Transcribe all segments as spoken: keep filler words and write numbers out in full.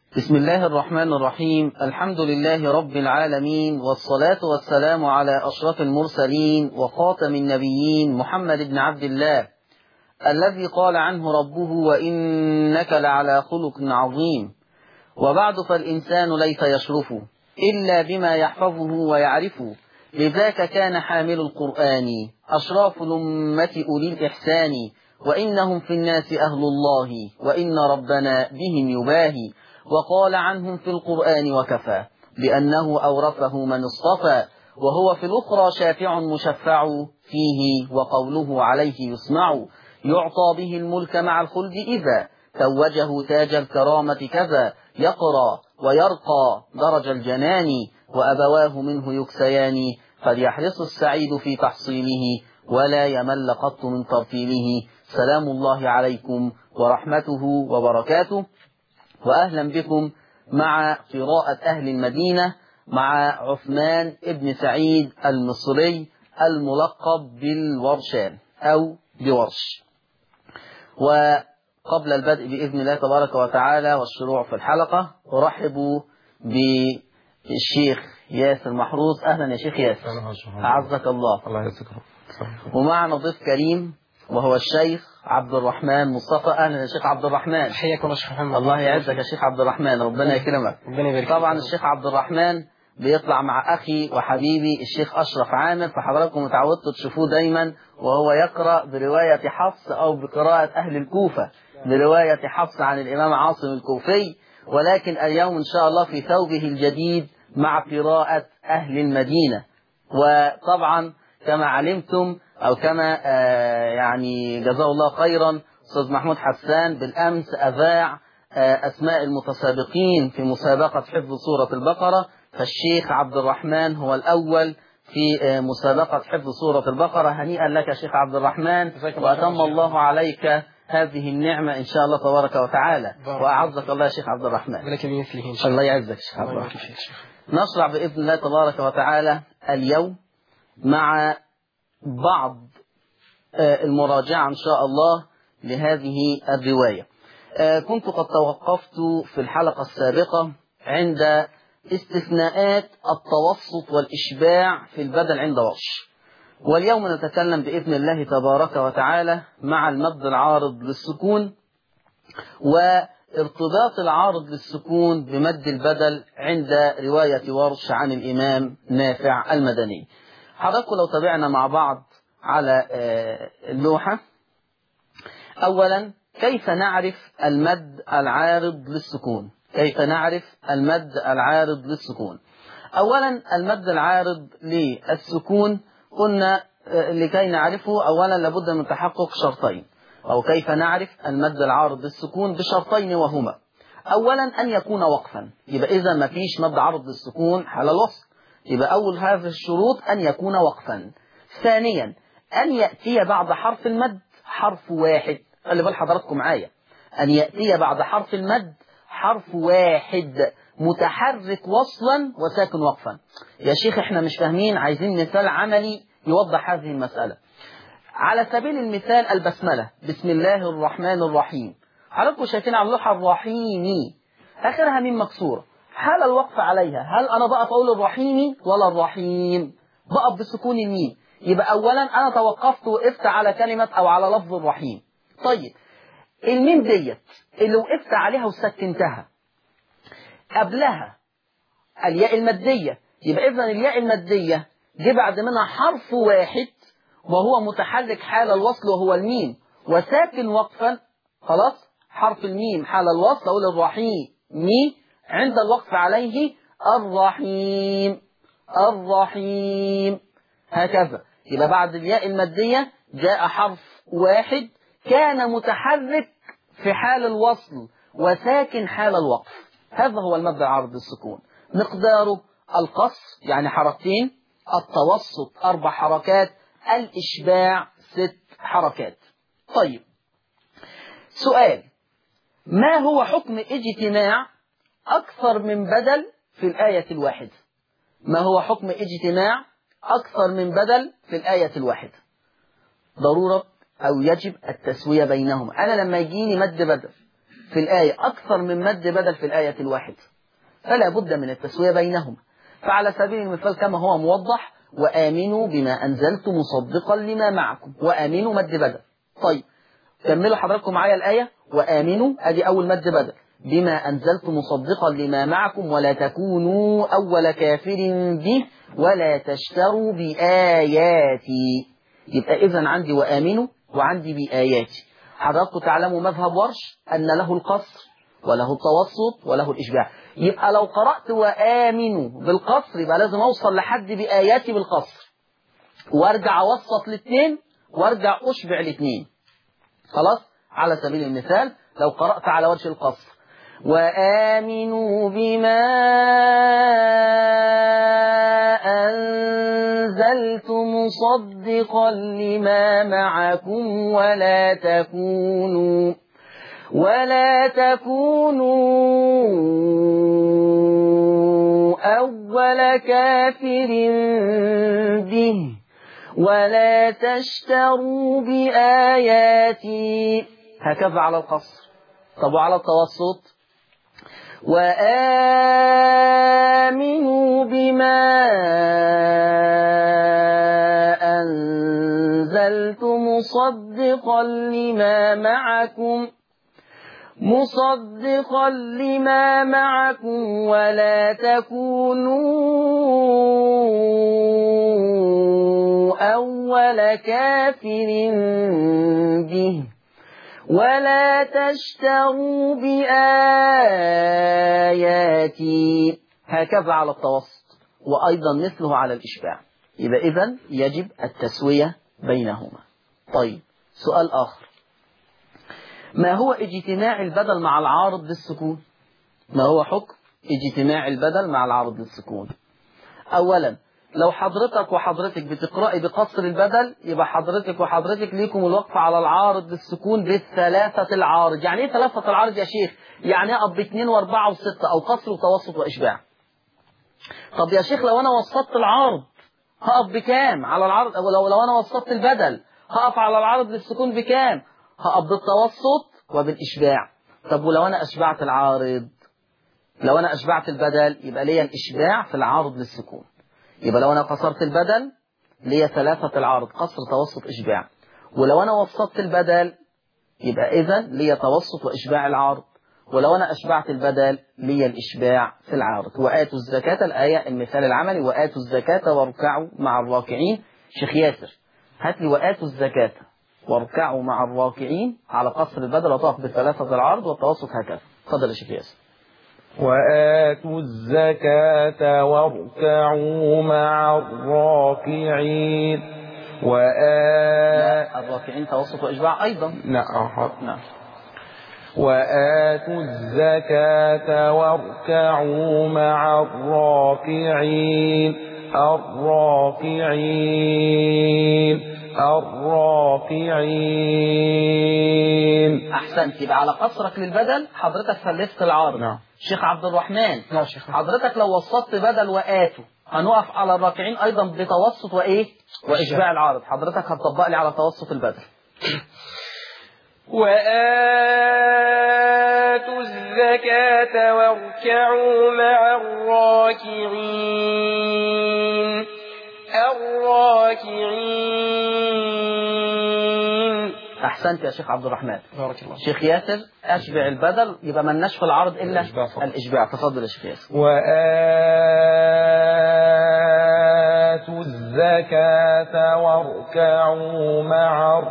بسم الله الرحمن الرحيم. الحمد لله رب العالمين، والصلاة والسلام على أشرف المرسلين وخاتم النبيين محمد بن عبد الله، الذي قال عنه ربه: وإنك لعلى خلق عظيم. وبعد، فالإنسان ليس يشرف إلا بما يحفظه ويعرفه، لذاك كان حامل القرآن أشراف الأمة أولي الإحسان، وإنهم في الناس أهل الله، وإن ربنا بهم يباهي. وقال عنهم في القرآن وكفى بأنه أورثه من اصطفى، وهو في الأخرى شافع مشفع فيه، وقوله عليه يسمع. يعطى به الملك مع الخلد إذا توجه تاج الكرامة كذا، يقرى ويرقى درج الجنان، وأبواه منه يكسيان. فليحرص السعيد في تحصيله، ولا يمل قط من ترتيله. سلام الله عليكم ورحمته وبركاته، وأهلا بكم مع قراءة أهل المدينة مع عثمان ابن سعيد المصري الملقب بالورشان أو بورش. وقبل البدء بإذن الله تبارك وتعالى والشروع في الحلقة، أرحب بالشيخ ياسر محروس. أهلا يا شيخ ياسر، أعزك الله. الله يعزك. ومعنا ضيف كريم وهو الشيخ عبد الرحمن مصطفى. اهلا يا شيخ عبد الرحمن. حياكم يا شيخ محمد. الله يعزك يا شيخ عبد الرحمن، ربنا يكرمك. ربنا يبارك. طبعا الشيخ عبد الرحمن بيطلع مع اخي وحبيبي الشيخ اشرف عامر، فحضراتكم متعودتوا تشوفوه دايما وهو يقرا بروايه حفص او بقراءه اهل الكوفه بروايه حفص عن الامام عاصم الكوفي، ولكن اليوم ان شاء الله في ثوبه الجديد مع قراءه اهل المدينه. وطبعا كما علمتم أو كما آه يعني جزاه الله خيرا أستاذ محمود حسان بالأمس أذاع آه أسماء المتسابقين في مسابقة حفظ سورة البقرة، فالشيخ عبد الرحمن هو الأول في آه مسابقة حفظ سورة البقرة. هنيئا لك يا شيخ عبد الرحمن، وأتم الله عليك هذه النعمة إن شاء الله تبارك وتعالى، وأعزك الله يا شيخ عبد الرحمن. الله يعزك يا شيخ عبد الرحمن. نشرع بإذن الله تبارك وتعالى اليوم مع بعض المراجعة إن شاء الله لهذه الرواية. كنت قد توقفت في الحلقة السابقة عند استثناءات التوسط والإشباع في البدل عند ورش، واليوم نتكلم بإذن الله تبارك وتعالى مع المد العارض للسكون وارتباط العارض للسكون بمد البدل عند رواية ورش عن الإمام نافع المدني. حضراتكم لو تابعنا مع بعض على اللوحة، أولا كيف نعرف المد العارض للسكون؟ كيف نعرف المد العارض للسكون؟ أولا المد العارض للسكون قلنا لكي نعرفه أولا لابد من تحقق شرطين، أو كيف نعرف المد العارض للسكون بشرطين، وهما أولا أن يكون وقفا، يبقى إذا ما فيش مد عارض للسكون حال الوصل، يبقى أول هذه الشروط أن يكون وقفا. ثانيا أن يأتي بعد حرف المد حرف واحد، خلي بال حضراتكم معايا، أن يأتي بعد حرف المد حرف واحد متحرك وصلا وساكن وقفا. يا شيخ احنا مش فاهمين، عايزين مثال عملي يوضح هذه المسألة. على سبيل المثال البسملة، بسم الله الرحمن الرحيم، حضراتكم شايفين على اللوحة الرحيمي آخرها ميم مكسورة، حال الوقف عليها هل أنا بقف أقول الرحيمي ولا الرحيم؟ بقف بسكون الميم. يبقى أولا أنا توقفت وقفت على كلمة أو على لفظ الرحيم. طيب الميم ديت اللي وقفت عليها وسكنتها قبلها الياء المادية، يبقى إذن الياء المادية جه بعد منها حرف واحد وهو متحرك حال الوصل وهو الميم، وساكن وقفا، خلاص حرف الميم حال الوصل أقول الرحيم مي، عند الوقف عليه الرحيم الرحيم، هكذا. يبقى بعد الياء المادية جاء حرف واحد كان متحرك في حال الوصل وساكن حال الوقف، هذا هو المد العارض للسكون. مقداره القصر يعني حركتين، التوسط أربع حركات، الإشباع ست حركات. طيب سؤال، ما هو حكم اجتماع أكثر من بدل في الآية الواحدة؟ ما هو حكم اجتماع أكثر من بدل في الآية الواحدة؟ ضرورة أو يجب التسوية بينهما. أنا لما يجيني مد بدل في الآية أكثر من مد بدل في الآية الواحدة، فلا بد من التسوية بينهما. فعلى سبيل المثال كما هو موضح: وآمنوا بما أنزلت مصدقا لما معكم، وآمنوا مد بدل. طيب كملوا حضراتكم معايا الآية: وآمنوا، أدي أول مد بدل، بما أنزلت مصدقا لما معكم ولا تكونوا أول كافر به ولا تشتروا بآياتي. يبقى إذن عندي وآمنوا وعندي بآياتي. حضراتكم تعلموا مذهب ورش أن له القصر وله التوسط وله الإشباع. يبقى لو قرأت وآمنوا بالقصر يبقى لازم أوصل لحد بآياتي بالقصر، وارجع أوسط الاثنين وارجع أشبع الاثنين. خلاص؟ على سبيل المثال لو قرأت على وجه القصر: وآمنوا بما أنزلت مصدقا لما معكم ولا تكونوا ولا تكونوا أول كافر به ولا تشتروا بآياتي. هكذا على القصر. طب وعلى التوسط: وآمنوا بما أنزلت مصدقا لما معكم مصدقا لما معكم ولا تكونوا أول كافر به ولا تشتروا بآياتي. هكذا على التوسط، وأيضا مثله على الإشباع. يبقى إذن يجب التسوية بينهما. طيب سؤال آخر: ما هو اجتماع البدل مع العارض للسكون؟ ما هو حكم اجتماع البدل مع العارض للسكون؟ أولا، لو حضرتك وحضرتك بتقرأي بقصر البدل يبقى حضرتك وحضرتك ليكم الوقف على العارض للسكون بالثلاثة العارض. يعني ايه ثلاثة العارض يا شيخ؟ يعني اقف باثنين واربعة وستة، او قصر وتوسط واشباع. طب يا شيخ لو انا وسطت العارض هقف بكام على العارض؟ او لو, لو انا وسطت البدل هقف على العارض للسكون بكام؟ هقف بالتوسط وبالاشباع. طب ولو انا اشبعت العارض، لو انا اشبعت البدل يبقى ليا الاشباع في العارض للسكون. يبقى لو أنا قصرت البدل ليا ثلاثة العارض: قصر توسط إشباع. ولو أنا وسطت البدل يبقى إذن ليا توسط وإشباع العارض. ولو أنا أشبعت البدل ليا الإشباع في العارض. وآتوا الزكاة، الآية المثال العملي: وآتوا الزكاة واركعوا مع الراكعين. شيخ ياسر هات لي وآتوا الزكاة واركعوا مع الراكعين على قصر البدل وتقف بالثلاثة العارض والتوسط هكذا. اتفضل يا شيخ ياسر. وآتوا الزكاة واركعوا مع الراكعين. وآ الراكعين توسط وإشباع أيضا. نعم. نعم. وآتوا الزكاة واركعوا مع الراكعين. الراكعين الراكعين. أحسنت. يبقى على قصرك للبدل حضرتك فلست العارض. نعم. شيخ عبد الرحمن. نعم شيخ. حضرتك لو وسطت بدل وآتوا هنقف على الراكعين أيضا بتوسط وإيه؟ وإشباع العارض. حضرتك هتطبق لي على توسط البدل. وآتوا الزكاة واركعوا مع الراكعين. الراكعين. أحسنت يا شيخ عبد الرحمن. بارك الله. شيخ ياسر أشبع البدل يبقى ملناش في العرض إلا الإشباع. الإشباع. تفضل يا شيخ ياسر. وآتوا الزكاة واركعوا مع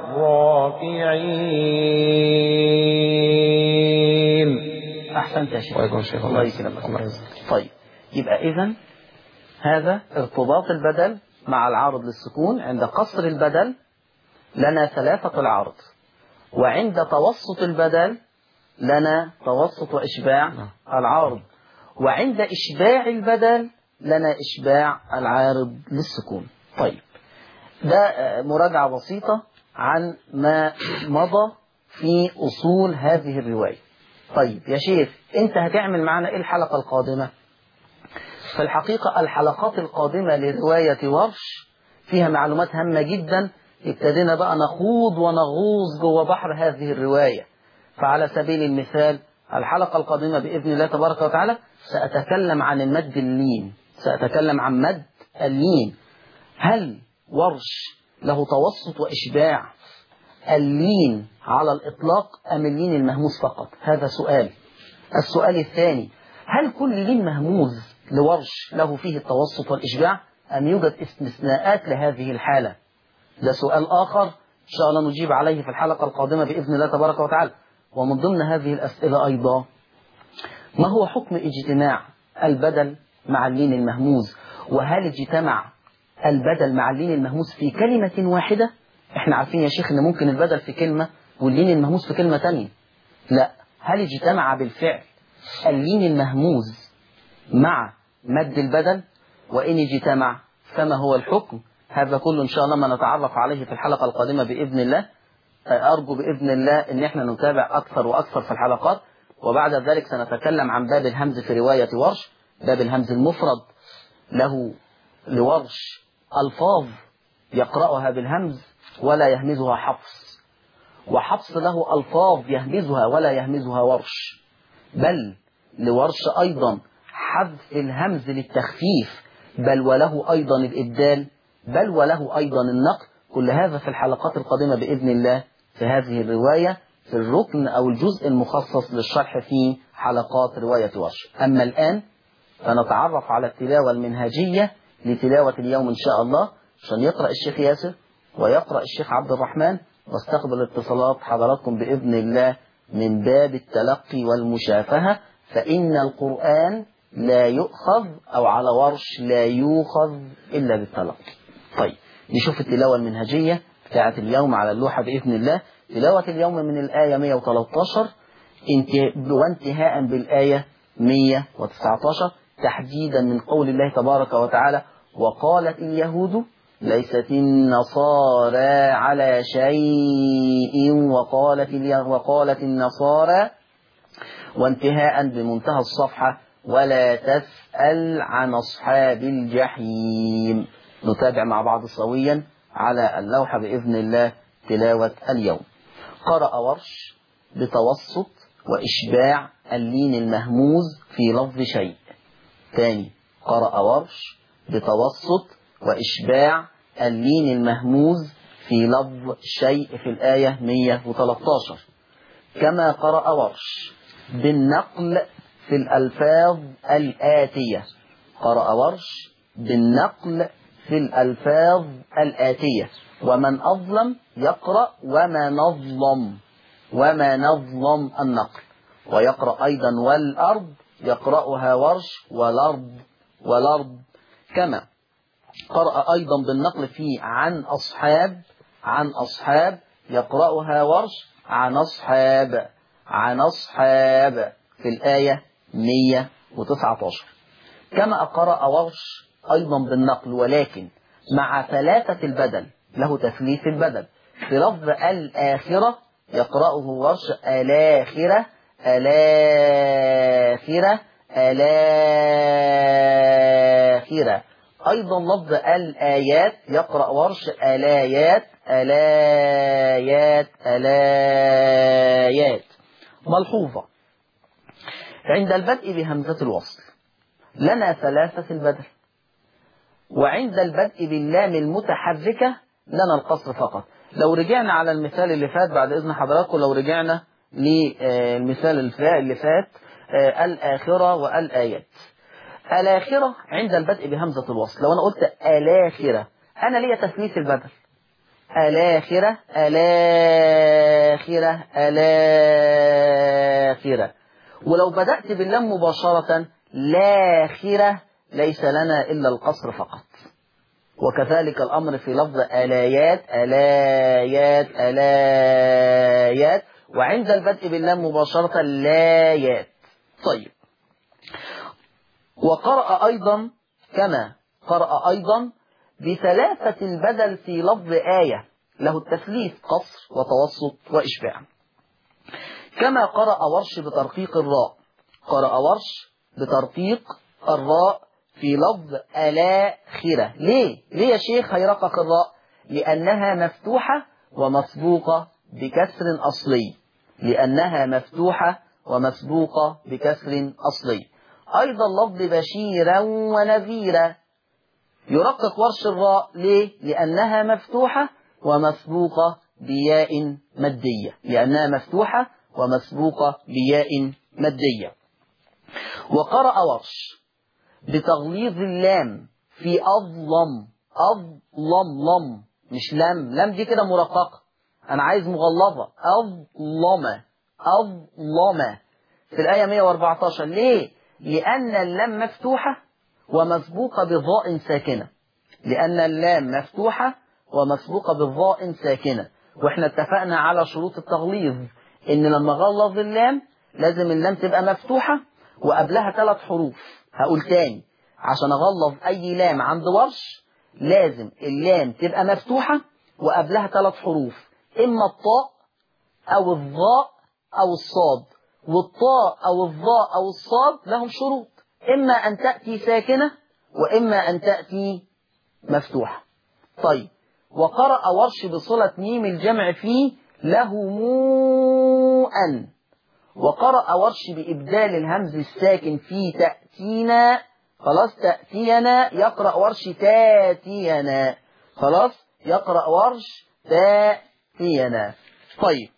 الراكعين. أحسنت يا شيخ. وعليكم الشيخ. الله يكرمك. طيب يبقى إذن هذا ارتباط البدل مع العارض للسكون. عند قصر البدل لنا ثلاثة العارض، وعند توسط البدل لنا توسط وإشباع العارض، وعند إشباع البدل لنا إشباع العارض للسكون. طيب ده مراجعة بسيطة عن ما مضى في أصول هذه الرواية. طيب يا شيخ أنت هتعمل معنا إيه الحلقة القادمة؟ في الحقيقة الحلقات القادمة لرواية ورش فيها معلومات هامة جدا. ابتدينا بقى نخوض ونغوص جوه بحر هذه الرواية، فعلى سبيل المثال الحلقة القادمة بإذن الله تبارك وتعالى سأتكلم عن المد اللين، سأتكلم عن مد اللين. هل ورش له توسط وإشباع اللين على الإطلاق أم اللين المهموز فقط؟ هذا سؤال. السؤال الثاني، هل كل لين مهموز لورش له فيه التوسط والإشباع أم يوجد استثناءات لهذه الحالة؟ ده سؤال آخر إن شاء الله نجيب عليه في الحلقة القادمة بإذن الله تبارك وتعالى. ومن ضمن هذه الأسئلة أيضا، ما هو حكم اجتماع البدل مع اللين المهموز؟ وهل اجتمع البدل مع اللين المهموز في كلمة واحدة؟ احنا عارفين يا شيخ ان ممكن البدل في كلمة واللين المهموز في كلمة تانية. لا، هل اجتمع بالفعل اللين المهموز مع مد البدل؟ وإن اجتمع فما هو الحكم؟ هذا كله إن شاء الله ما نتعرف عليه في الحلقة القادمة بإذن الله. أرجو بإذن الله أن احنا نتابع أكثر وأكثر في الحلقات. وبعد ذلك سنتكلم عن باب الهمز في رواية ورش. باب الهمز المفرد له لورش ألفاظ يقرأها بالهمز ولا يهمزها حفص، وحفص له ألفاظ يهمزها ولا يهمزها ورش، بل لورش أيضا حذف الهمز للتخفيف، بل وله أيضا الإبدال، بل وله أيضا النقل. كل هذا في الحلقات القادمة بإذن الله في هذه الرواية في الركن أو الجزء المخصص للشرح في حلقات رواية ورش. أما الآن فنتعرف على التلاوة المنهجية لتلاوة اليوم إن شاء الله، عشان يقرأ الشيخ ياسر ويقرأ الشيخ عبد الرحمن، واستقبل اتصالات حضراتكم بإذن الله من باب التلقي والمشافهة. فإن القرآن لا يؤخذ أو على ورش لا يؤخذ إلا بالتلقي. طيب نشوف التلاوة المنهجية بتاعة اليوم على اللوحة بإذن الله. تلاوة اليوم من الآية مئة وثلاثة عشر وانتهاء بالآية مئة وتسعة عشر، تحديدا من قول الله تبارك وتعالى: وقالت اليهود ليست النصارى على شيء وقالت وقالت النصارى، وانتهاء بمنتهى الصفحة: ولا تسأل عن أصحاب الجحيم. نتابع مع بعض سويا على اللوحة بإذن الله تلاوة اليوم. قرأ ورش بتوسط وإشباع اللين المهموز في لفظ شيء. ثاني، قرأ ورش بتوسط وإشباع اللين المهموز في لفظ شيء في الآية مئة وثلاثة عشر. كما قرأ ورش بالنقل في الألفاظ الآتية. قرأ ورش بالنقل في الألفاظ الآتية: ومن أظلم يقرأ وما نظلم، وما نظلم النقل. ويقرأ أيضا والأرض، يقرأها ورش والأرض والأرض. كما قرأ أيضا بالنقل في عن أصحاب، عن أصحاب، يقرأها ورش عن أصحاب، عن أصحاب في الآية مئة وتسعة عشر. كما قرأ ورش أيضا بالنقل ولكن مع ثلاثة البدل، له تثليث البدل، في لفظ الآخرة يقرأه ورش الآخرة، الآخرة، الآخرة. أيضا لفظ الآيات يقرأ ورش الآيات، الآيات، الآيات. ملحوظة: عند البدء بهمزة الوصل لنا ثلاثة البدل، وعند البدء باللام المتحركة لنا القصر فقط. لو رجعنا على المثال اللي فات بعد إذن حضراتكم، لو رجعنا للمثال اللي فات الآخرة والآيات. الآخرة عند البدء بهمزة الوصل، لو أنا قلت الآخرة أنا ليا تثليث البدل، الآخرة، الآخرة، الآخرة. ولو بدأت باللام مباشرة لاخرة ليس لنا إلا القصر فقط. وكذلك الأمر في لفظ الآيات، الآيات، الآيات. وعند البدء باللام مباشرة لايات. طيب، وقرأ أيضا كما قرأ أيضا بثلاثة البدل في لفظ آية، له التثليث قصر وتوسط وإشباع. كما قرأ ورش بترقيق الراء، قرأ ورش بترقيق الراء في لفظ الآخرة. ليه؟ ليه يا شيخ هيرقق الراء؟ لأنها مفتوحة ومسبوقة بكسر أصلي. لأنها مفتوحة ومسبوقة بكسر أصلي. أيضا لفظ بشيرا ونذيرا يرقق ورش الراء ليه؟ لأنها مفتوحة ومسبوقة بياء مادية، لأنها مفتوحة ومسبوقة بياء مادية. وقرأ ورش بتغليظ اللام في أظلم، أظلم لم مش لم، لم دي كده مرققة، أنا عايز مغلظة، أظلم أظلم في الآية مئة وأربعة عشر. ليه؟ لأن اللام مفتوحة ومسبوقة بضاء ساكنة، لأن اللام مفتوحة ومسبوقة بضاء ساكنة. وإحنا اتفقنا على شروط التغليظ إن لما غلظ اللام لازم اللام تبقى مفتوحة وقبلها ثلاث حروف. هقول تاني عشان أغلظ أي لام عند ورش لازم اللام تبقى مفتوحة وقبلها ثلاث حروف، إما الطاء أو الظاء أو الصاد. والطاء أو الظاء أو الصاد لهم شروط، إما أن تأتي ساكنة وإما أن تأتي مفتوحة. طيب، وقرأ ورش بصلة ميم الجمع فيه له موءا. وقرأ ورش بإبدال الهمز الساكن في تأتينا، خلاص تأتينا يقرأ ورش تاتينا، خلاص يقرأ ورش تاتينا. طيب،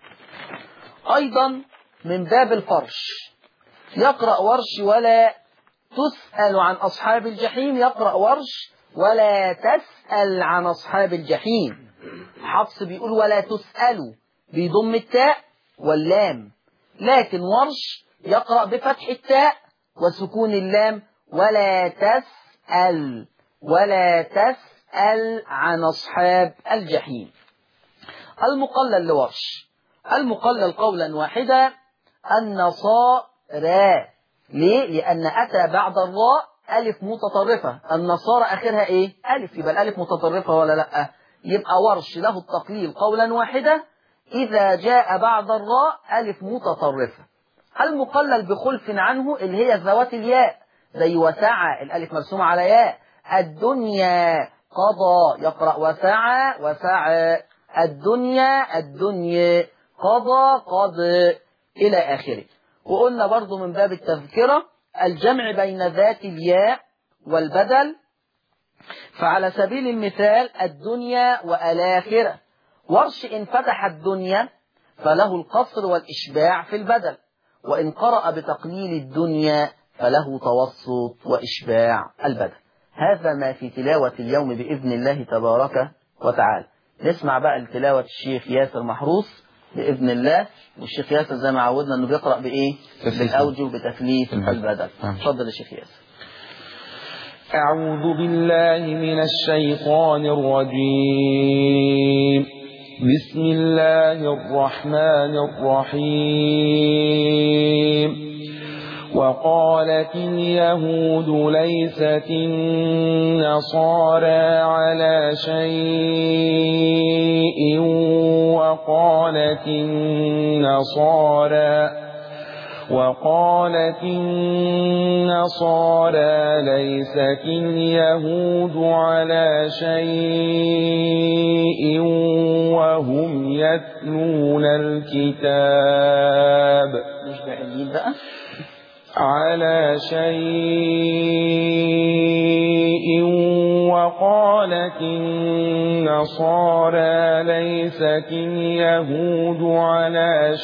أيضا من باب الفرش يقرأ ورش ولا تسأل عن أصحاب الجحيم، يقرأ ورش ولا تسأل عن أصحاب الجحيم. حفص بيقول ولا تسألوا بيضم التاء واللام، لكن ورش يقرأ بفتح التاء وسكون اللام ولا تسأل، ولا تسأل عن أصحاب الجحيم. المقلل لورش، المقلل قولا واحدا النصارى. ليه؟ لأن أتى بعد الراء ألف متطرفة، النصارى آخرها إيه؟ ألف، يبقى الألف متطرفة ولا لأ؟ يبقى ورش له التقليل قولا واحدا إذا جاء بعد الراء ألف متطرفة. المقلل بخلف عنه اللي هي ذوات الياء زي وسعى، الألف مرسومة على ياء. الدنيا قضى يقرأ وسعى وسعى. الدنيا الدنيا قضى قضى إلى آخره. وقلنا برضو من باب التذكرة الجمع بين ذات الياء والبدل، فعلى سبيل المثال الدنيا والآخرة. ورش إن فتح الدنيا فله القصر والإشباع في البدل، وإن قرأ بتقليل الدنيا فله توسط وإشباع البدل. هذا ما في تلاوة اليوم بإذن الله تبارك وتعالى. نسمع بقى التلاوة الشيخ ياسر محروس بإذن الله. والشيخ ياسر زي ما عودنا أنه بيقرأ بإيه؟ بالأوجه وبتثليث البدل. تفضل يا شيخ ياسر. أعوذ بالله من الشيطان الرجيم. بسم الله الرحمن الرحيم. وقالت اليهود ليست النصارى على شيء وقالت النصارى وقالت النصارى ليست اليهود على شيء وهم يتلون الكتاب على شيء وقالت النصارى ليست اليهود على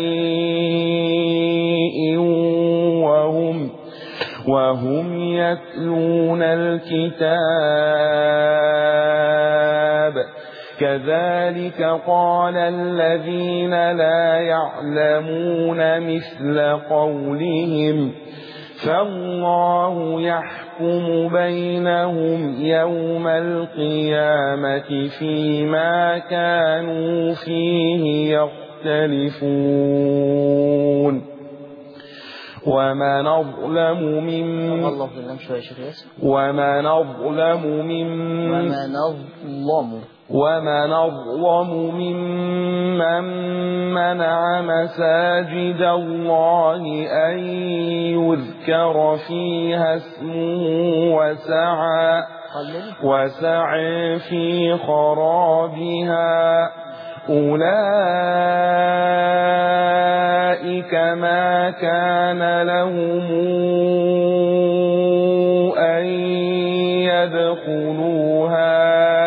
شيء وهم وهم يتلون الكتاب كذلك قال الذين لا يعلمون مثل قولهم فالله يحكم بينهم يوم القيامة فيما كانوا فيه يختلفون ومن أظلم ممن ومن أظلم ممن ومن أظلم ممن منع مساجد الله أن يذكر فيها اسمه وسعى وسعى في خرابها أولئك ما كان لهم أن يدخلوها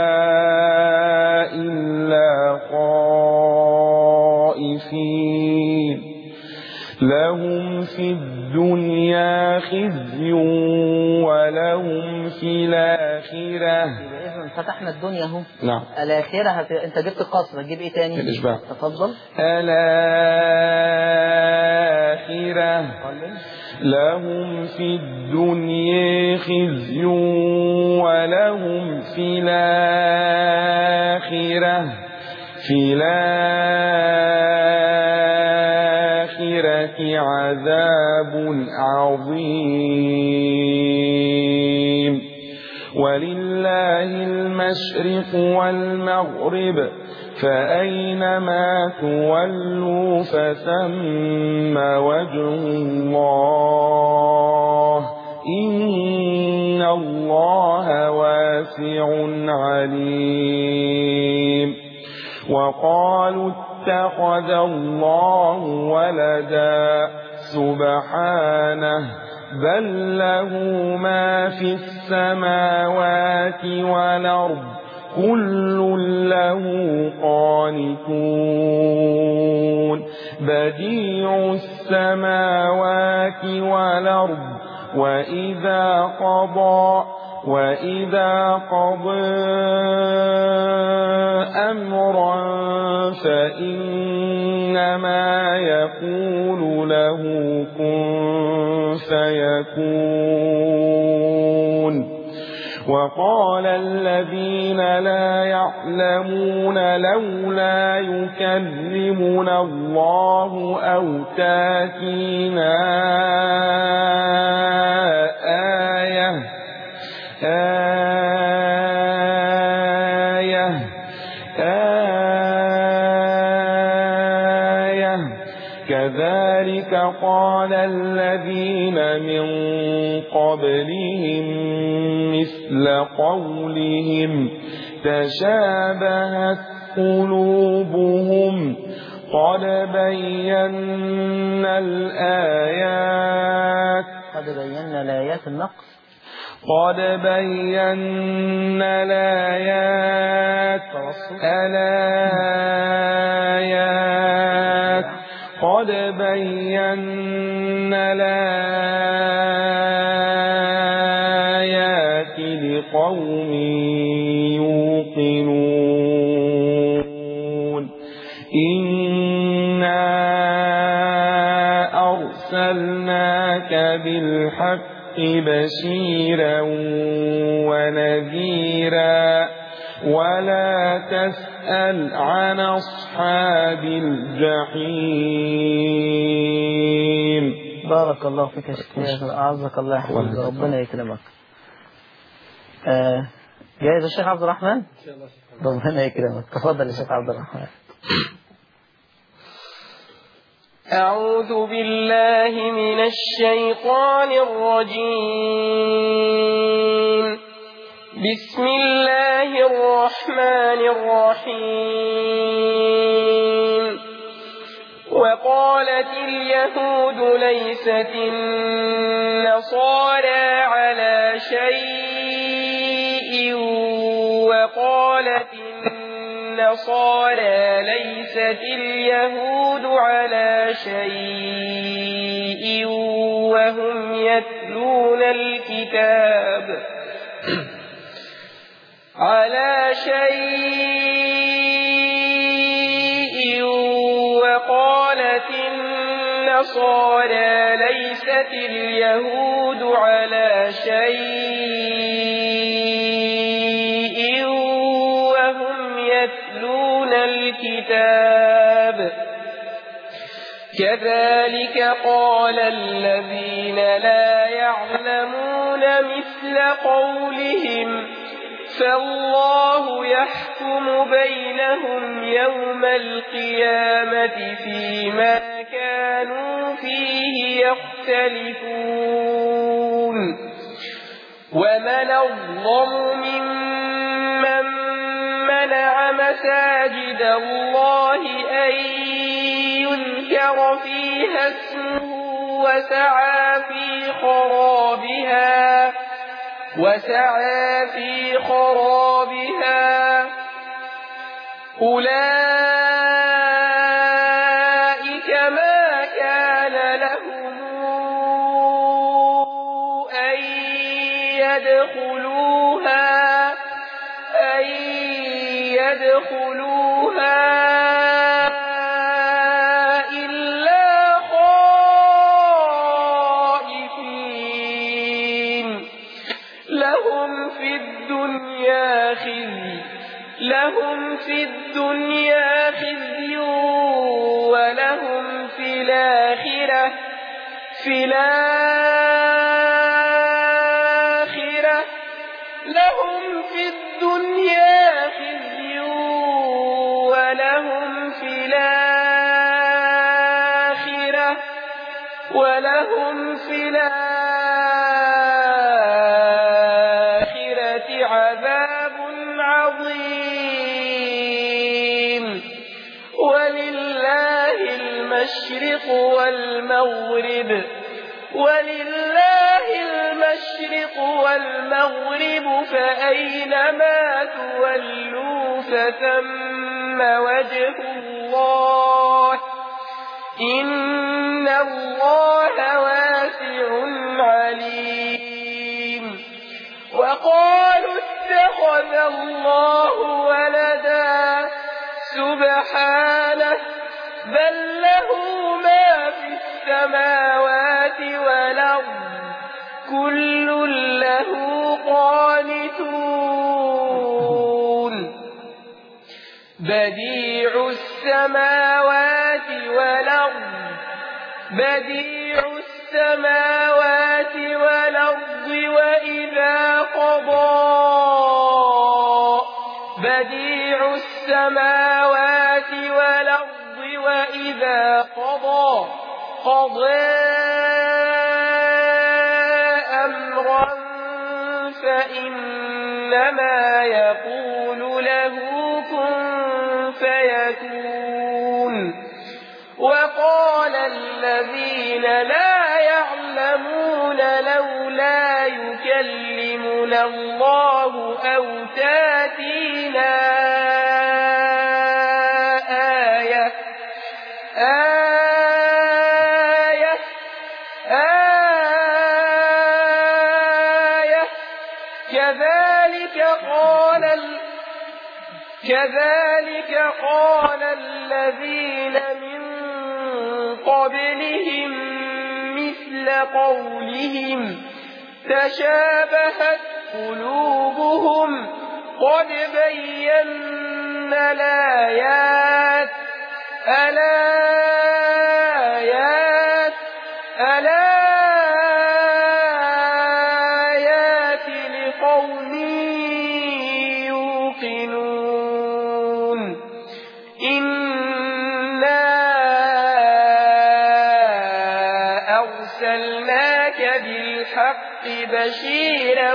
إلا خائفين لهم في الدنيا خزي ولهم في الآخرة. فتحنا الدنيا اهو. نعم. الآخرة هت... انت جبت قصر، هتجيب ايه تاني؟ الإشباع. تفضل. الآخرة لهم في الدنيا خزي ولهم في الآخرة في الآخرة عذاب عظيم. ولله المشرق والمغرب فأينما تولوا فثم وجه الله إن الله واسع عليم. وقالوا اتخذ الله ولدا سبحانه بل له ما في السماوات والأرض كل له قانتون بديع السماوات والأرض وإذا قضى وإذا قضى أمرا فإنما يقول له كن فيكون. وقال الذين لا يعلمون لولا يكلمنا الله أو تأتينا آية آية آية كذلك قال الذين من قبلهم مثل قولهم تشابهت قلوبهم قد بينا الآيات قد بينا الآيات النقص قد بينا الآيات الآيات قد بينا الآيات لقوم يوقنون. إنا أرسلناك بالحق بشيرا ونذيرا ولا تسأل عن أصحاب الجحيم. بارك الله فيك يا شيخ، أعزك الله يحفظك، ربنا يكرمك. آه جاهز يا شيخ عبد الرحمن؟ ربنا يكرمك، تفضل يا شيخ عبد الرحمن. أعوذ بالله من الشيطان الرجيم. بسم الله الرحمن الرحيم. وقالت اليهود ليست النصارى على شيء وقالت النصارى ليست اليهود على شيء وهم يتلون الكتاب على شيء وقالت النصارى ليست اليهود على شيء وهم يتلون الكتاب كذلك قال الذين لا يعلمون مثل قولهم فالله يحكم بينهم يوم القيامة فيما كانوا فيه يختلفون. ومن أظلم ممن منع مساجد مساجد الله أن يذكر فيها اسمه وسعى في خرابها وسعى في خرابها أولئك ما كان لهم أن يدخلوها أن يدخلوها إلا خائفين لهم في الدنيا خزي لهم في الدنيا خزي ولهم في الآخرة في الآخرة لهم في الدنيا خزي ولهم في الآخرة ولهم في الآخرة عذاب عظيم ولله المشرق والمغرب ولله المشرق والمغرب فأينما تولوا فثم وجه الله إن الله واسع عليم وقالوا اتخذ الله ولدا سبحانه بل له ما في السماوات والأرض كل له قانتون بديع السماوات والأرض بديع السماوات والأرض وإذا قضى بديع السماوات والأرض وإذا قضى قضى أمرا فإنما يقول له كن فيكون وقال الذين لا يعلمون لولا يكلمنا الله أو تاتينا آية آية آية كذلك قال ال... كذلك قال الذين من قبلهم مثل قولهم تشابهت قلوبهم قد بينا الآيات الآيات الآيات لقوم يوقنون إنا أرسلناك بالحق بشيرا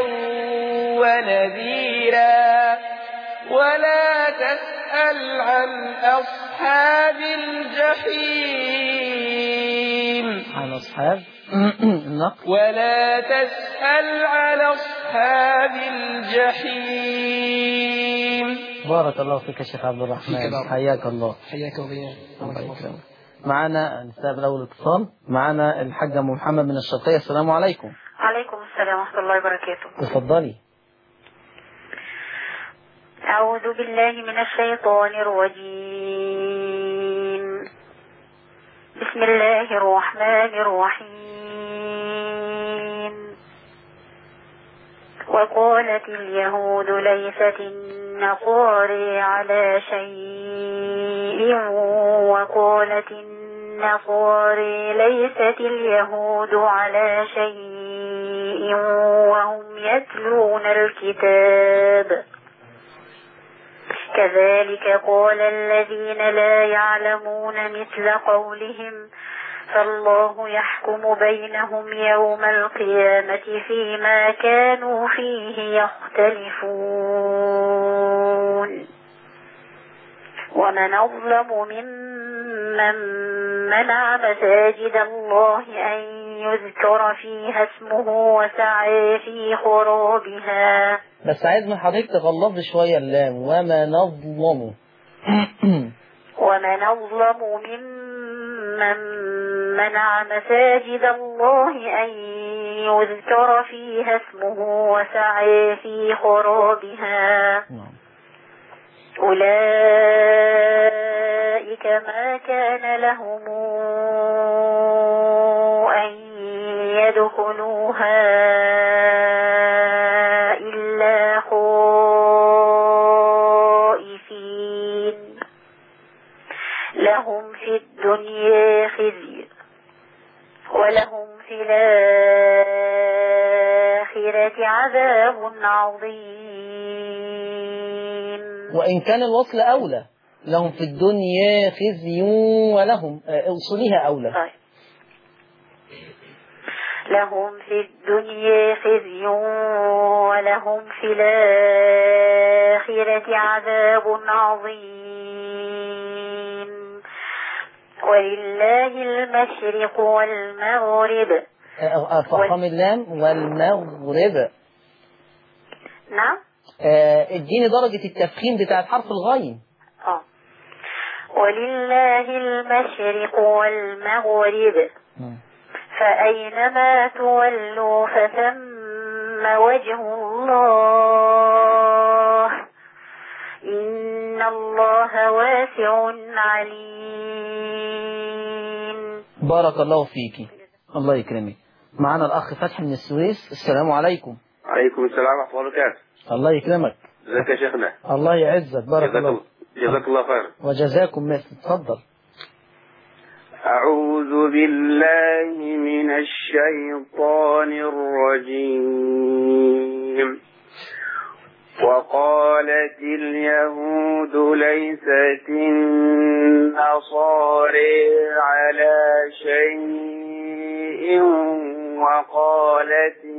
ونذيرا ولا تسأل عن أصحاب الجحيم عن أصحاب النقل ولا تسأل عن أصحاب الجحيم. بارك الله فيك يا شيخ عبد الرحمن حياك الله. حياك وبياك. الله يكرمك. معنا نستقبل الأول اتصال. معنا الحاج أم محمد من الشرقية. السلام عليكم. عليكم السلام ورحمة الله وبركاته. تفضلي. أعوذ بالله من الشيطان الرجيم. بسم الله الرحمن الرحيم. وقالت اليهود ليست النصارى على شيء وقالت النصارى ليست اليهود على شيء وهم يتلون الكتاب كذلك قال الذين لا يعلمون مثل قولهم فالله يحكم بينهم يوم القيامة فيما كانوا فيه يختلفون. ومن أظلم ممن منع مساجد الله أن يذكر فيها اسمه وسعى في خرابها. بس عايز من حضرتك تغلظ شوية اللام. ومن أظلم ومن أظلم ممن منع مساجد الله أن يذكر فيها اسمه وسعى في خرابها. أولئك ما كان لهم أن يدخلوها إلا خائفين لهم في الدنيا خزي ولهم في الآخرة عذاب عظيم. وإن كان الوصل أولى، لهم في الدنيا خزي ولهم اوصليها أولى. طيب. لهم في الدنيا خزي ولهم في الآخرة عذاب عظيم. ولله المشرق والمغرب. فخم اللام والمغرب. نعم. اديني درجة التفخيم بتاعت حرف الغين. اه ولله المشرق والمغرب فأينما تولوا فثم وجه الله إن الله واسع عليم. بارك الله فيكي، الله يكرمك. معنا الأخ فتحي من السويس. السلام عليكم. عليكم السلام ورحمة الله وبركاته. الله يكرمك. ازيك يا شيخنا؟ الله يعزك. بارك جزاك الله. جزاك الله خير. وجزاكم مثل. تفضل. أعوذ بالله من الشيطان الرجيم. وقالت اليهود ليست النصارى على شيء وقالت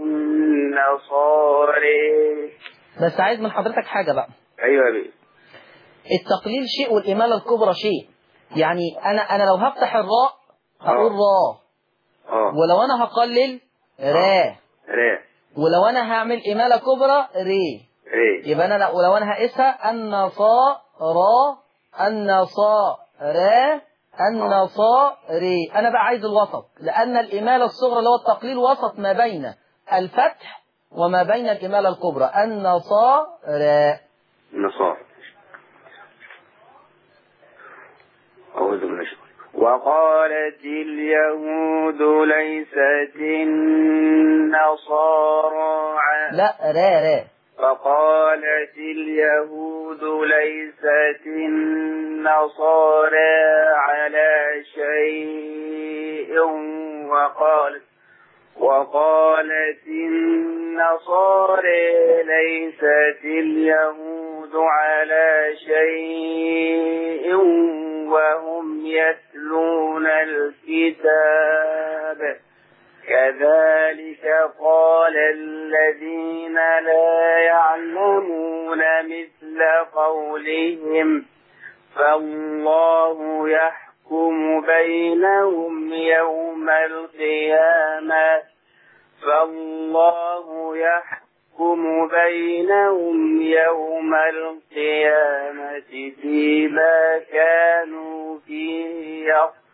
النصارى. بس عايز من حضرتك حاجة بقى. أيوة بيه. التقليل شيء والإمالة الكبرى شيء. يعني أنا أنا لو هفتح الراء هقول را، ولو أنا هقلل را را، ولو أنا هعمل إمالة كبرى ري ري. يبقى أنا ولو أنا هقيسها النصارى النصارى النصاري. أنا بقى عايز الوسط، لأن الإمالة الصغرى اللي هو التقليل وسط ما بين الفتح وما بين الإمالة الكبرى. النصارى النصارى. أعوذ بالله. وقالت اليهود ليست النصارى لا را را فقالت اليهود ليست النصارى على شيء وقالت وقالت النصارى ليست اليهود على شيء وهم يتلون الكتاب كذلك قال الذين لا يعلمون مثل قولهم فالله يحكم بينهم يوم القيامة فالله يحكم بينهم يوم القيامة فيما كانوا فيه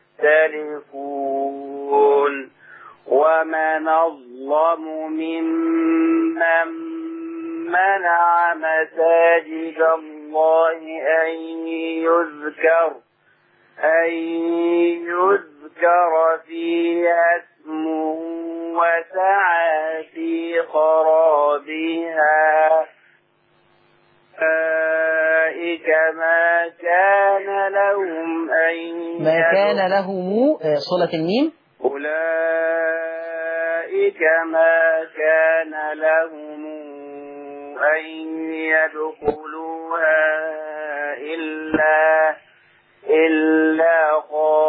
يختلفون ومن أظلم ممن منع مساجد الله أن يذكر أن يذكر فيها اسمه وسعى في خرابها أولئك ما كان لهم أن ما كان لهم صلة الميم أولئك ما كان لهم أن يدخلوها إلا إلا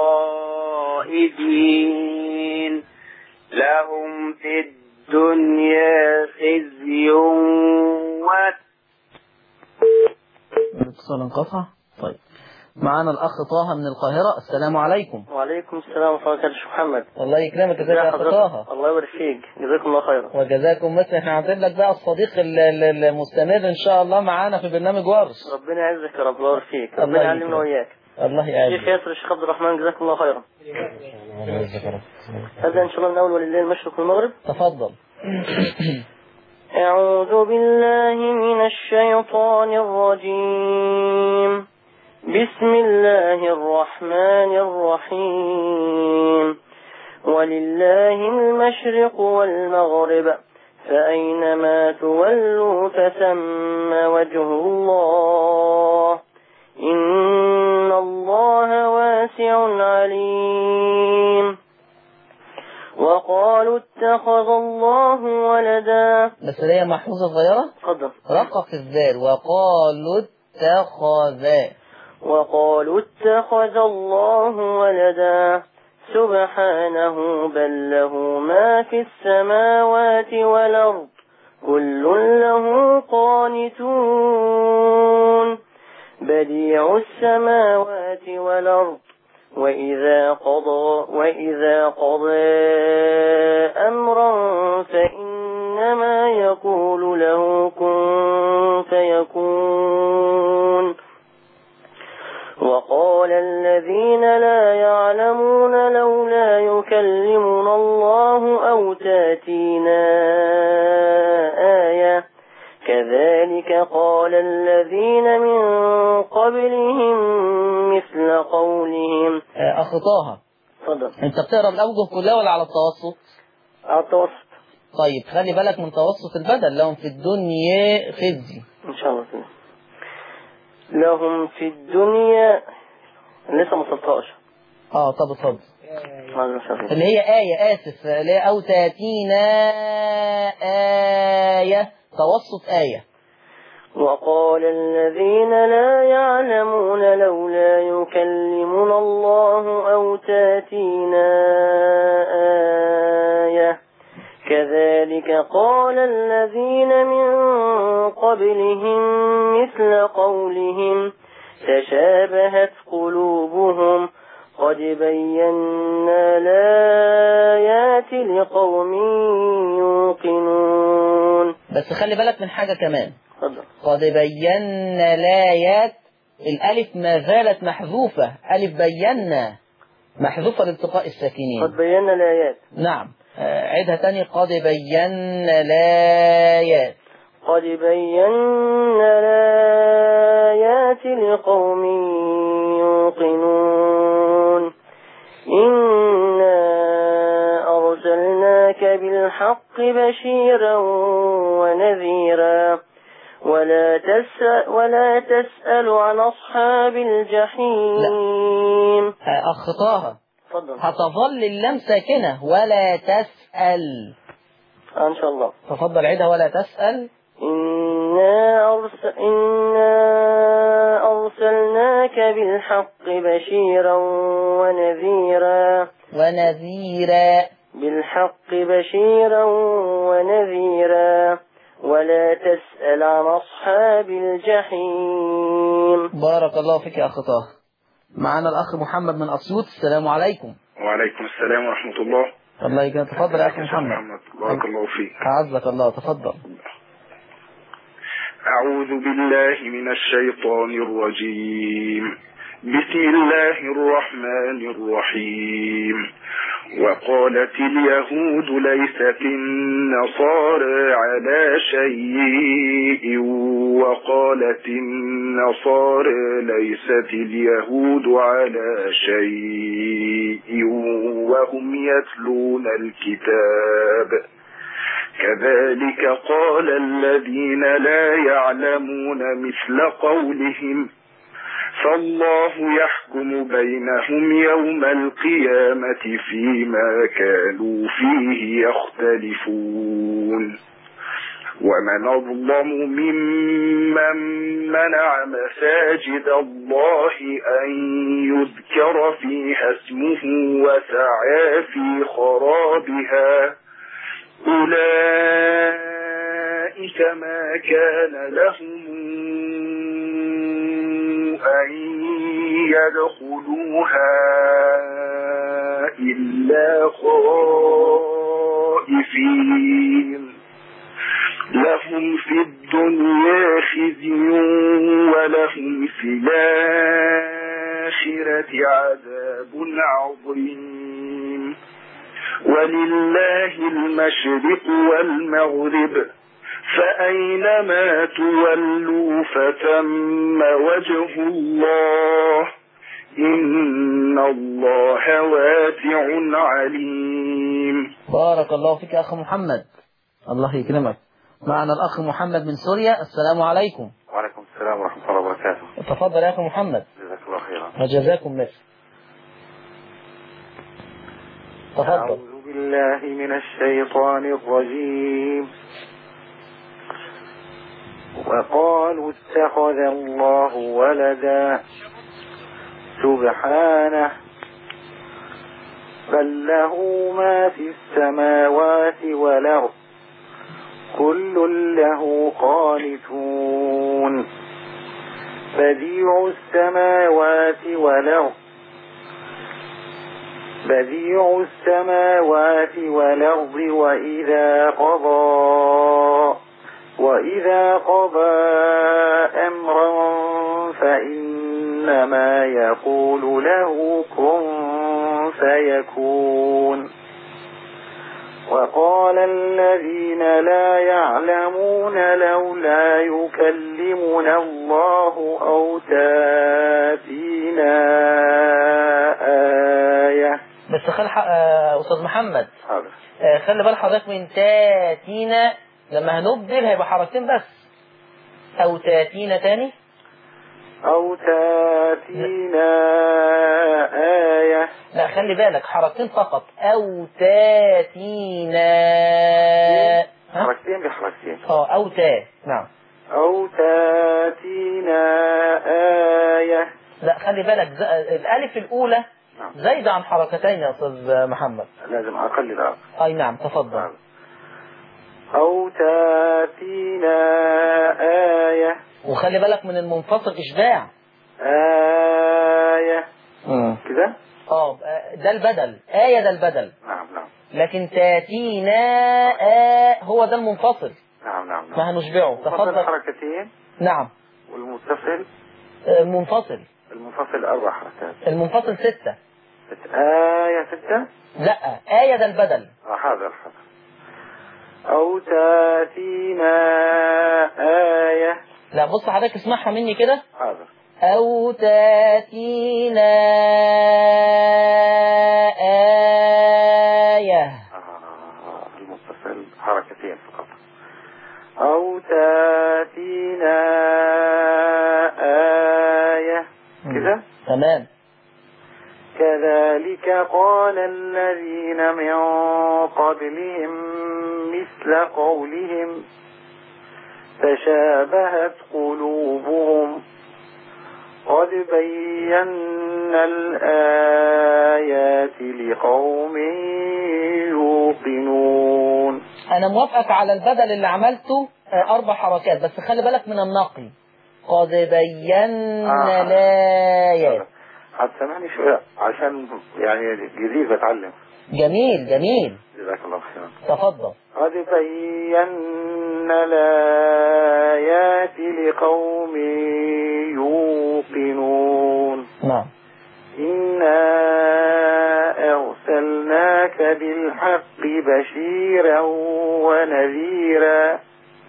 خائفين لهم في الدنيا خزي و الاتصال انقطع. طيب معانا الأخ طه من القاهرة. السلام عليكم. وعليكم السلام ورحمة الله وبركاته. محمد الله يكرمك. ازيك يا أخ طه؟ الله يبارك فيك، جزاكم الله خيرا. وجزاكم مثل. احنا عاطين لك بقى الصديق المستمر إن شاء الله معانا في برنامج ورش. ربنا يعزك يا رب، الله يبارك فيك، ربنا يعلمنا وإياك. الله يعلمك. الشيخ ياسر الشيخ عبد الرحمن، جزاكم الله خيرا. هذا إن شاء الله من أول ولله المشرق والمغرب. تفضل. أعوذ بالله من الشيطان الرجيم. بسم الله الرحمن الرحيم. ولله المشرق والمغرب فأينما تولوا فثم وجه الله إن الله واسع عليم. وقالوا اتخذ الله ولدا. بس ليا محفوظة صغيرة. تفضل. رقق الذال. وقالوا اتخذ وقالوا اتخذ الله ولدا سبحانه بل له ما في السماوات والأرض كل له قانتون بديع السماوات والأرض وإذا قضى وإذا قضى أمرا فإنما يقول له كن فيكون. وقال الذين لا يعلمون لولا يكلمنا الله أو تاتينا آية كذلك قال الذين من قبلهم مثل قولهم. أخ طه، تفضل. أنت بتقرأ الأوجه كلها ولا على التوسط؟ على التوسط. طيب خلي بالك من توسط البدل. لهم في الدنيا خزي. إن شاء الله كده. لهم في الدنيا لسه ما صدقش. اه طب اتفضل. اللي هي آية، آسف، اللي هي أو تاتينا آية، توسط آية. وقال الذين لا يعلمون لولا يكلمنا الله أو تاتينا آية كذلك قال الذين من قبلهم مثل قولهم تشابهت قلوبهم قد بينا الآيات لقوم يوقنون. بس خلي بالك من حاجة كمان. فضل. قد بينا الآيات، الألف ما زالت محذوفة، ألف بينا محذوفة لالتقاء الساكنين. قد بينا الآيات. نعم. عيدها تاني. قد بينا الآيات. قد بينا الآيات لقوم يوقنون. إنا أرسلناك بالحق بشيرا ونذيرا ولا تسأل, ولا تسأل عن أصحاب الجحيم. أخ طه، تفضل. هتظل اللام ساكنة ولا تسأل. إن شاء الله. تفضل عيدها. ولا تسأل. إنا, أرس... إنا أرسلناك بالحق بشيرا ونذيرا ونذيرا بالحق بشيرا ونذيرا ولا تسأل عن أصحاب الجحيم. بارك الله فيك يا أخ طه. معنا الأخ محمد من أسيوط. السلام عليكم. وعليكم السلام ورحمة الله. الله يكرمك. تفضل يا أخ محمد. بارك الله فيك. أعزك الله. تفضل. أعوذ بالله من الشيطان الرجيم. بسم الله الرحمن الرحيم. وقالت اليهود ليست النصارى على شيء وقالت النصارى ليست اليهود على شيء وهم يتلون الكتاب كذلك قال الذين لا يعلمون مثل قولهم فالله يحكم بينهم يوم القيامة فيما كانوا فيه يختلفون ومن أظلم ممن منع مساجد الله أن يذكر فيها اسمه وسعى في خرابها أولئك ما كان لهم أن يدخلوها إلا خائفين لهم في الدنيا خزي ولهم في الآخرة عذاب عظيم ولله المشرق والمغرب فأينما تولوا فتم وجه الله إن الله واسع عليم. بارك الله فيك يا أخ محمد، الله يكرمك. معنا الأخ محمد من سوريا. السلام عليكم. وعليكم السلام ورحمة الله وبركاته. تفضل يا أخ محمد. جزاك الله خيرا. وجزاكم الله. تفضل. أعوذ بالله من الشيطان الرجيم. وقالوا اتخذ الله ولدا سبحانه بل له ما في السماوات والأرض كل له قانتون بديع السماوات والأرض بديع السماوات والأرض وإذا قضى وإذا قضى أمرا فإنما يقول له كن فيكون. وقال الذين لا يعلمون لولا يكلمنا الله أو تأتينا آية. بس خل ح... آه، أستاذ محمد حاضر. آه، خلي بال حضرتك من تاتينا، لما هنبدل هيبقى حركتين بس. أو تاتينا تاني أو تاتينا آية. لا خلي بالك حركتين فقط. أو تاتينا حركتين بحركتين. اه أو تا. نعم. أو تاتينا آية. لا خلي بالك ز... الألف الأولى نعم. زايدة عن حركتين يا أستاذ محمد. لازم أقلل أقل. أي نعم تفضل. نعم. أو تاتينا آية. وخلي بالك من المنفصل إشباع. آية كده. اه ده البدل. آية ده البدل. نعم نعم. لكن تاتينا آه هو ده المنفصل. نعم نعم نعم. فهنشبعه. تفضل. حركتين. نعم. والمتصل المنفصل المنفصل أربع حركات. المنفصل ستة. ست آية ستة. لا آية ده البدل. آه حاضر حاضر. أو تاتينا آية. لا بص حضرتك اسمعها مني كده. حاضر. أو تاتينا آية. آه المتصل حركتين فقط. أو تاتينا آية كده. تمام. كذلك قال الذين من قبلهم مثل قولهم تشابهت قلوبهم قد بينا الآيات لقوم يوقنون. أنا موافقك على البدل اللي عملته أربع حركات، بس خلي بالك من النقل. قد بينا الآيات. هتسمعني شوية عشان يعني جديد بتعلم. جميل جميل. جزاك الله خيرا. تفضل. قد بينا الآيات لقوم يوقنون. نعم. إنا أرسلناك بالحق بشيرا ونذيرا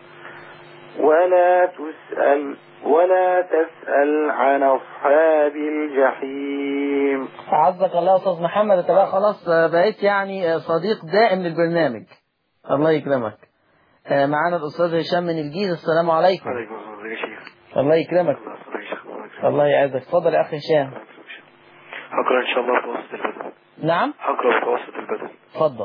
ولا تسأل ولا تسأل عن أصحاب الجحيم. أعزك الله يا أستاذ محمد. أنت بقى خلاص بقيت يعني صديق دائم للبرنامج. الله يكرمك. معانا الأستاذ هشام من الجيزة. السلام عليكم. عليكم السلام يا شيخ. الله يكرمك. الله يعزك. اتفضل يا أخي هشام. هقرأ إن شاء الله في وسط البدن. نعم. هقرأ في وسط البدن. اتفضل.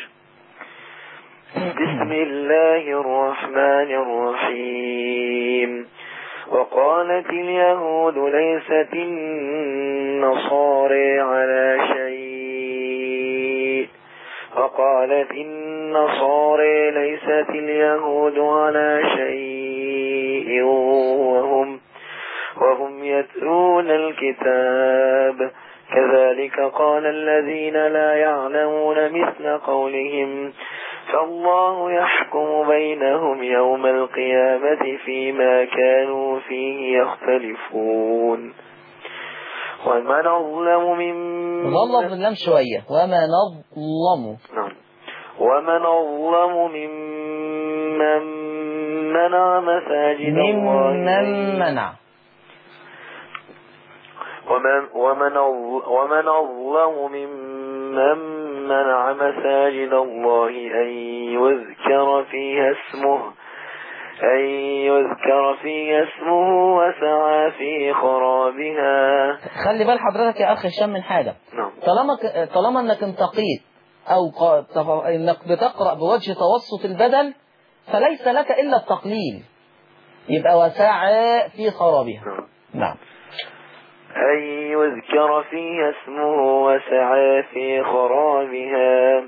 بسم الله الرحمن الرحيم. وقالت اليهود ليست النصارى على شيء وقالت النصارى ليست اليهود على شيء وهم وهم يتلون الكتاب الكتاب كذلك قال الذين لا يعلمون مثل قولهم فالله يحكم بينهم يوم القيامة فيما كانوا فيه يختلفون ومن أظلم ممن ظل باللام شوية وما نظلم نعم ومن أظلم ممن منع مساجد الله ممن منع ومن ومن ومن أظلم ممن منع مساجد الله أن يذكر فيها اسمه أن يذكر فيها اسمه وسعى في خرابها. خلي بال حضرتك يا أخ هشام من حاجة. نعم. طالما طالما انك انتقيت او انك بتقرأ بوجه توسط البدل فليس لك الا التقليل، يبقى وسعى في خرابها. نعم. نعم. أن يذكر فيها اسمه وسعى في خرابها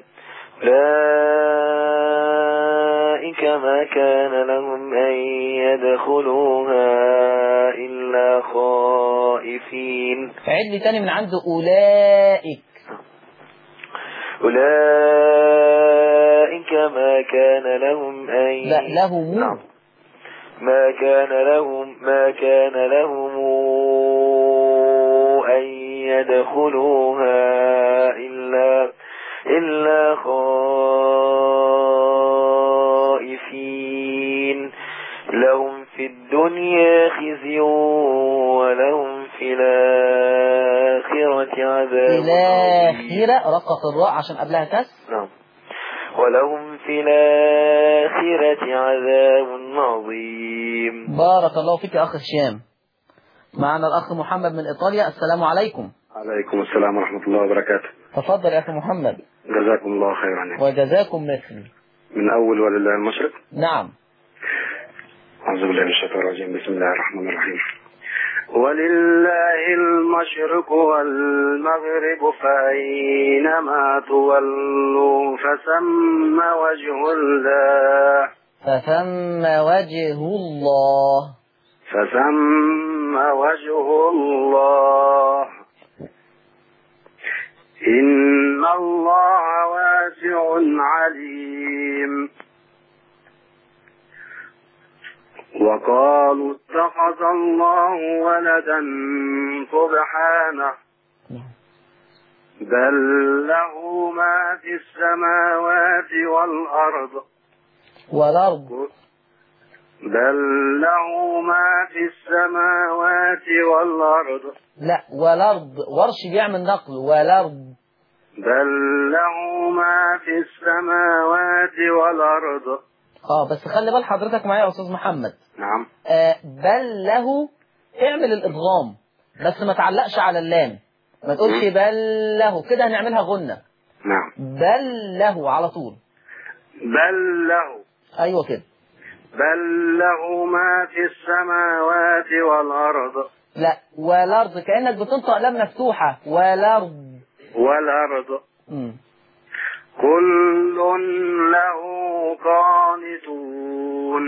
أولئك ما كان لهم أن يدخلوها إلا خائفين. عد لي تاني من عنده أولئك. أولئك ما كان لهم أن لا لهم نعم. ما كان لهم ما كان لهم أن يدخلوها إلا إلا خائفين لهم في الدنيا خزي ولهم في الآخرة عذاب الآخرة رقق الراء عشان قبلها كسر. نعم. ولهم في الآخرة عذاب عظيم. بارك الله فيك يا أخ هشام. معنا الأخ محمد من إيطاليا. السلام عليكم. عليكم السلام ورحمة الله وبركاته. تفضل يا أخي محمد. جزاكم الله خيرا. وجزاكم مثلي. من أول ولله المشرق. نعم. أعوذ بالله من الشيطان الرجيم. بسم الله الرحمن الرحيم. ولله المشرق والمغرب فأينما تولوا فثم وجه الله. فثم وجه الله. فثم وجه الله إن الله واسع عليم. وقالوا اتخذ الله ولدا سبحانه بل له ما في السماوات والأرض والأرض بل له ما في السماوات والأرض لا والأرض ورش بيعمل نقل والأرض بل له ما في السماوات والأرض. اه بس خلي بال حضرتك معايا يا أستاذ محمد. نعم. آه بل له اعمل الإدغام بس ما تعلقش على اللام، ما تقولش بل له كده هنعملها غنة. نعم. بل له على طول. بل له أيوة كده. بل له ما في السماوات والأرض. لا والأرض كأنك بتنطق لام مفتوحة والأرض والأرض. مم. كل له قانتون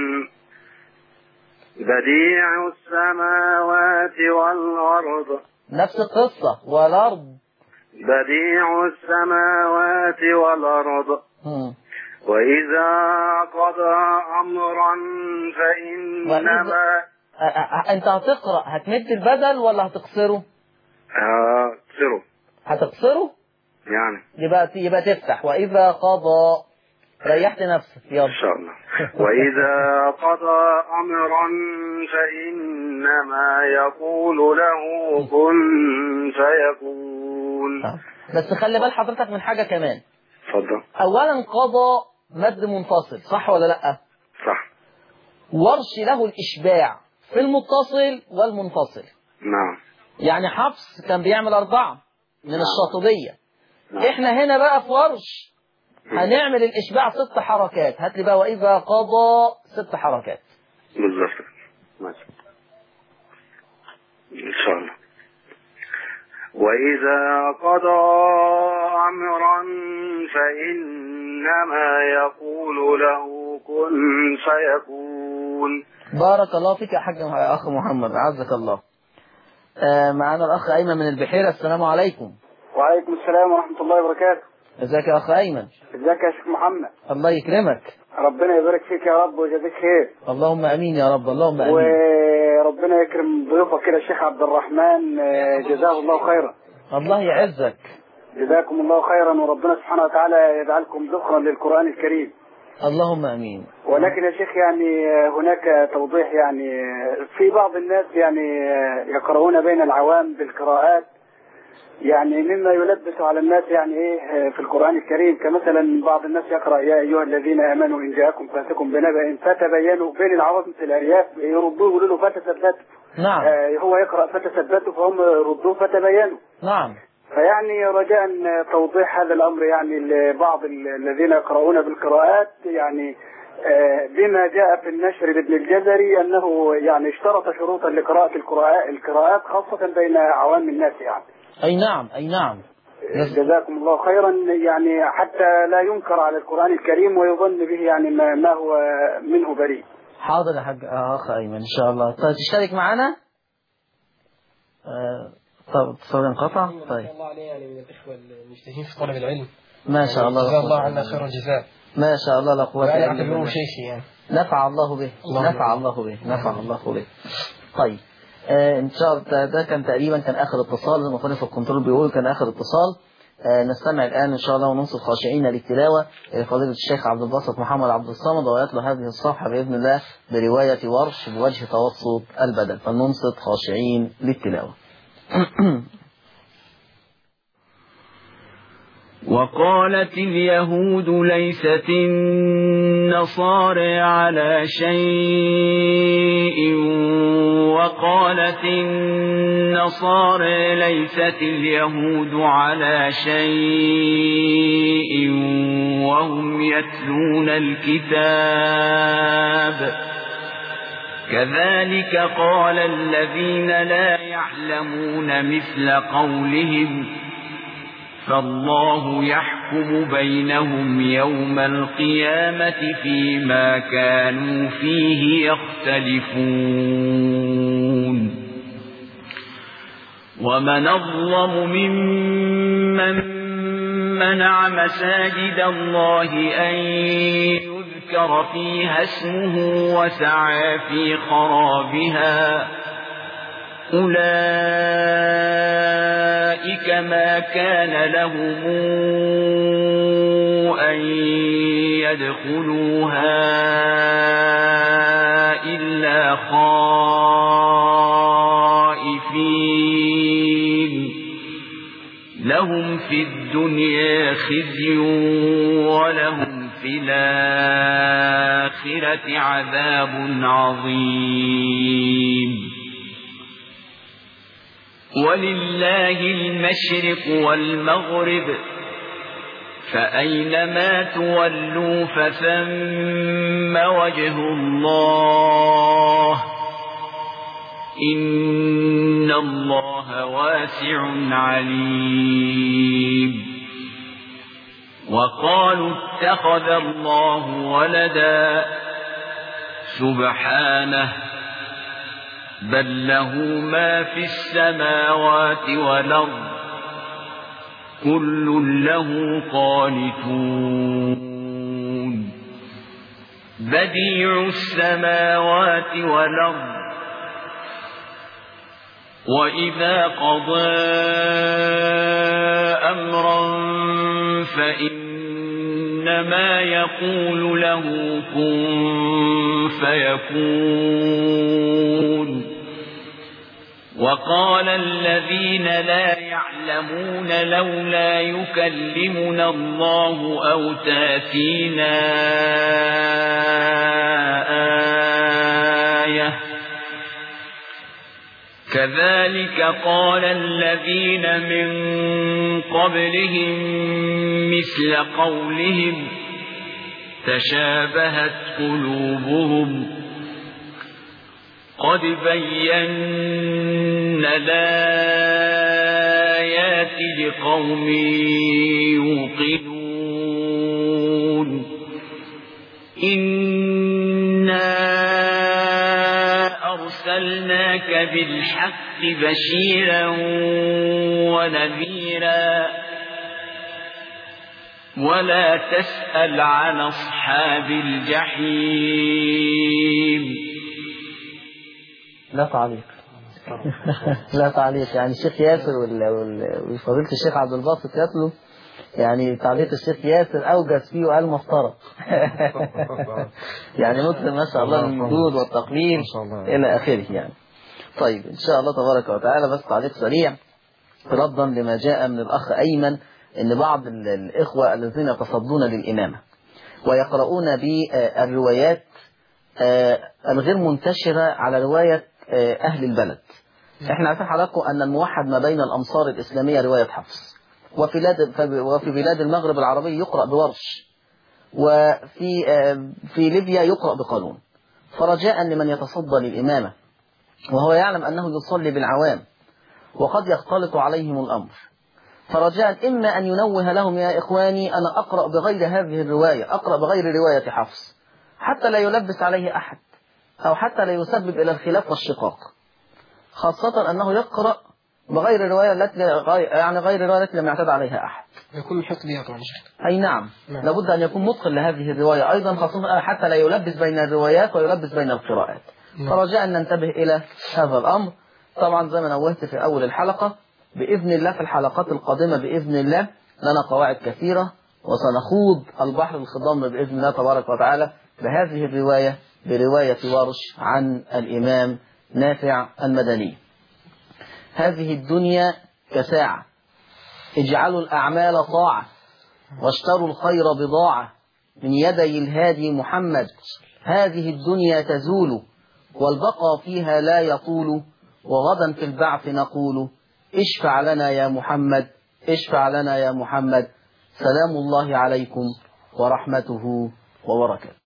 بديع السماوات والأرض. نفس القصة والأرض بديع السماوات والأرض. مم. وإذا قضى أمرا فإنما أنت هتقرأ هتمد البدل ولا هتقصره؟ هقصره. هتقصره؟ يعني يبقى يبقى تفتح وإذا قضى ريحت نفسك يلا إن شاء الله. وإذا قضى أمرا فإنما يقول له كن فيكون. بس خلي بال حضرتك من حاجة كمان. اتفضل. أولا قضى مد منفصل صح ولا لأ؟ صح. ورش له الإشباع في المتصل والمنفصل. نعم. يعني حفص كان بيعمل أربعة من نعم. الشاطبية. نعم. إحنا هنا بقى في ورش هنعمل الإشباع ست حركات. هات لي بقى وإذا قضى ست حركات. بالظبط. ماشي. إن شاء الله. وإذا قضى أمرا فإنما يقول له كن فيكون. بارك الله فيك يا حاج يا أخ محمد عزك الله. آه معانا الأخ أيمن من البحيرة. السلام عليكم. وعليكم السلام ورحمة الله وبركاته. ازيك يا أخ أيمن؟ ازيك يا شيخ محمد؟ الله يكرمك. ربنا يبارك فيك يا رب ويجزيك خير. اللهم امين يا رب. اللهم امين. وربنا يكرم ضيوفك كده الشيخ عبد الرحمن، جزاه الله خيرا. الله يعزك. جزاكم الله خيرا، وربنا سبحانه وتعالى يجعلكم ذخرا للقرآن الكريم. اللهم امين. ولكن يا شيخ يعني هناك توضيح، يعني في بعض الناس يعني يقرؤون بين العوام بالقراءات، يعني مما يلبس على الناس يعني ايه في القرآن الكريم، كمثلا بعض الناس يقرأ يا أيها الذين آمنوا إن جاءكم فاسق بنبأ فتبينوا، بين العوام مثل الأرياف يردوه يقولوا له فتثبتوا. نعم. آه هو يقرأ فتثبتوا فهم يردوه فتبينوا. نعم. فيعني رجاء توضيح هذا الأمر يعني لبعض الذين يقرؤون بالقراءات، يعني آه بما جاء في النشر لابن الجزري أنه يعني اشترط شروطا لقراءة القراءات خاصة بين عوام الناس يعني. أي نعم أي نعم. جزاكم الله خيرا، يعني حتى لا ينكر على القرآن الكريم ويظن به يعني ما, ما هو منه بريء. حاضر يا حاج أخ أيمن إن شاء الله. طيب تشترك معنا؟ آه طب تصور انقطع؟ طيب. الله عليه يعني من الإخوة المجتهدين في طلب العلم. ما شاء الله. جزاه الله عنا خير الجزاء. ما شاء الله لا قوة إلا بالله. يعني اعتبروه شيخي يعني. نفع الله به. الله نفع الله به. نفع الله به. طيب. آه ان شاء الله ده كان تقريبا كان اخر اتصال، زي ما كنا في الكنترول بيقول كان اخر اتصال. آه نستمع الان ان شاء الله وننصت خاشعين للتلاوه لفضيله الشيخ عبد الباسط محمد عبد الصمد، ويتلو هذه الصفحه باذن الله بروايه ورش بوجه توسط البدل، فننصت خاشعين للتلاوه. وقالت اليهود ليست النصارى على شيء وقالت النصارى ليست اليهود على شيء وهم يتلون الكتاب كذلك قال الذين لا يعلمون مثل قولهم فالله يحكم بينهم يوم القيامة فيما كانوا فيه يختلفون ومن أظلم ممن منع مساجد الله أن يذكر فيها اسمه وسعى في خرابها أولئك ما كان لهم أن يدخلوها إلا خائفين لهم في الدنيا خزي ولهم في الآخرة عذاب عظيم ولله المشرق والمغرب فأينما تولوا فثم وجه الله إن الله واسع عليم وقالوا اتخذ الله ولدا سبحانه بل له ما في السماوات والأرض كل له قانتون بديع السماوات والأرض وإذا قضى أمرا فإنما يقول له كن فيكون وقال الذين لا يعلمون لولا يكلمنا الله أو تأتينا آية كذلك قال الذين من قبلهم مثل قولهم تشابهت قلوبهم قد بينا الآيات لقوم يوقنون إنا أرسلنا أرسلناك بالحق بشيرا ونذيرا ولا تسأل عن أصحاب الجحيم. لا تعليق. لا تعليق. يعني الشيخ ياسر وفضيلة الشيخ عبد الباسط يتلو، يعني تعليق الشيخ ياسر أوجز فيه وقال مفترض. يعني مثل ما شاء الله المجهود والتقليل إلى آخره يعني. طيب إن شاء الله تبارك وتعالى بس تعليق سريع ردا لما جاء من الأخ أيمن إن بعض الإخوة الذين يتصدون للإمامة ويقرؤون بالروايات الغير منتشرة على رواية أهل البلد. إحنا عارفين حضراتكم أن الموحد ما بين الأمصار الإسلامية رواية حفص، وفي وفي بلاد المغرب العربي يقرأ بورش، وفي في ليبيا يقرأ بقانون. فرجاء لمن يتصدى للإمامة وهو يعلم أنه يصلي بالعوام وقد يختلط عليهم الأمر، فرجاء إما أن ينوه لهم يا إخواني أنا أقرأ بغير هذه الرواية، أقرأ بغير رواية حفص حتى لا يلبس عليه أحد أو حتى لا يسبب إلى الخلاف والشقاق، خاصة أنه يقرأ بغير الرواية التي يعني غير الرواية التي لم يعتد عليها أحد. يكون محق ليها طبعا. أي نعم. نعم لابد أن يكون متقن لهذه الرواية أيضا، خاصة حتى لا يلبس بين الروايات ويلبس بين القراءات. نعم. فرجاء أن ننتبه إلى هذا الأمر. طبعا زي ما نوهت في أول الحلقة بإذن الله في الحلقات القادمة بإذن الله لنا قواعد كثيرة وسنخوض البحر الخضام بإذن الله تبارك وتعالى بهذه الرواية برواية ورش عن الإمام نافع المدني. هذه الدنيا كساعة، اجعلوا الأعمال طاعة واشتروا الخير بضاعة من يدي الهادي محمد. هذه الدنيا تزول والبقى فيها لا يطول، وغدا في البعث نقول اشفع لنا يا محمد، اشفع لنا يا محمد. سلام الله عليكم ورحمته وبركاته.